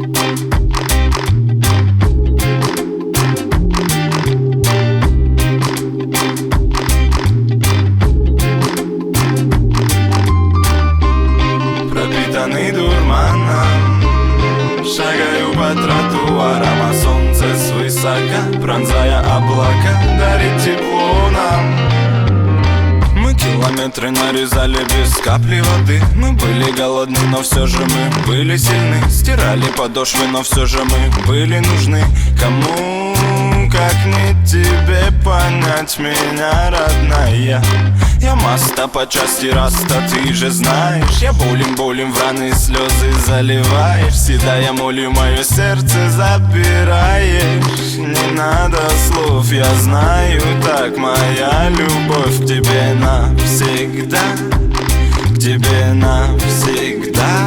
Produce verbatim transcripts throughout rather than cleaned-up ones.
Пропитанный дурманом, шагаю по тротуарам, а солнце свысока, пронзая облака, дарит тепло нам. Мы километры нарезали без капли воды. Мы были голодны, но все же мы были сильны. Стирали подошвы, но все же мы были нужны. Кому, как не тебе, понять меня, родная? Я маста по части раста, ты же знаешь. Я болим-болим в раны, слезы заливаешь. Седая молью мое сердце забираешь. Не надо слов, я знаю так. Моя любовь к тебе навсегда, к тебе навсегда.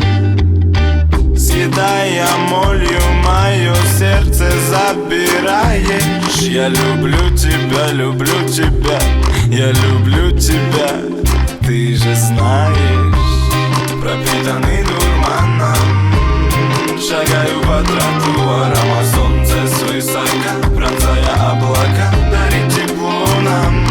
Съедая молью мое сердце забираешь. Я люблю тебя, люблю тебя, я люблю тебя, ты же знаешь. Пропитанный дурманом, шагаю по тротуарам, а солнце свысока, пронзая облака, дарит тепло нам.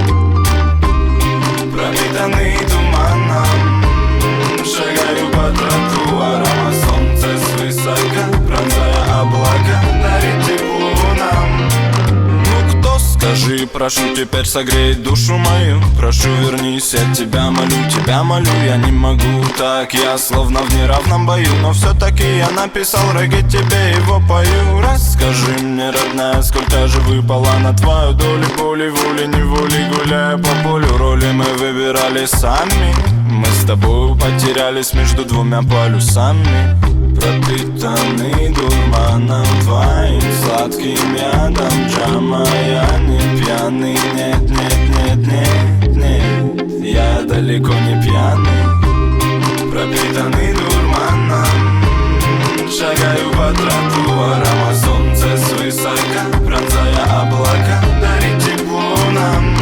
Пропитанный туманом, шагаю по тротуарам, а солнце свысока, пронзая облака, дарит тепло нам. Ну кто, скажи, прошу, теперь согрей душу мою. Прошу, вернись, я тебя молю, тебя молю. Я не могу так, я словно в неравном бою, но все-таки я написал регги, тебе его пою. Расскажи мне, родная, сколько же выпало на твою долю боли, воли, неволи, гуляя по полю. Роли мы выбирали сами, мы с тобой потерялись между двумя полюсами. Пропитанный дурманом твоим сладким ядом, джама, я не пьяный, нет, нет, нет, нет, нет, я далеко не пьяный. Пропитанный дурманом, шагаю по тротуарам, а солнце свысока, пронзая облака, дарит тепло нам.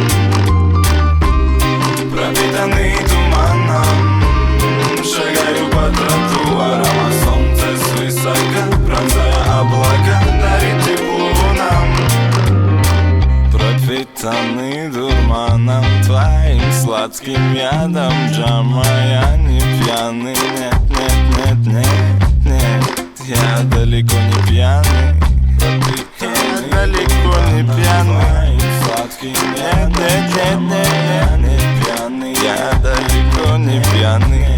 Пропитанный туманом, шагаю по тротуарам, а солнце свысока, пронзая облака, дарит тепло нам. Пропитанный дурманом твоим сладким ядом, джама, я не пьяный, нет, нет, нет, нет, нет, я далеко не пьяный. Пропитанный, я далеко не пьяный, сладким ядом, нет, нет, нет, нет, нет, пьяный, я далеко не пьяный.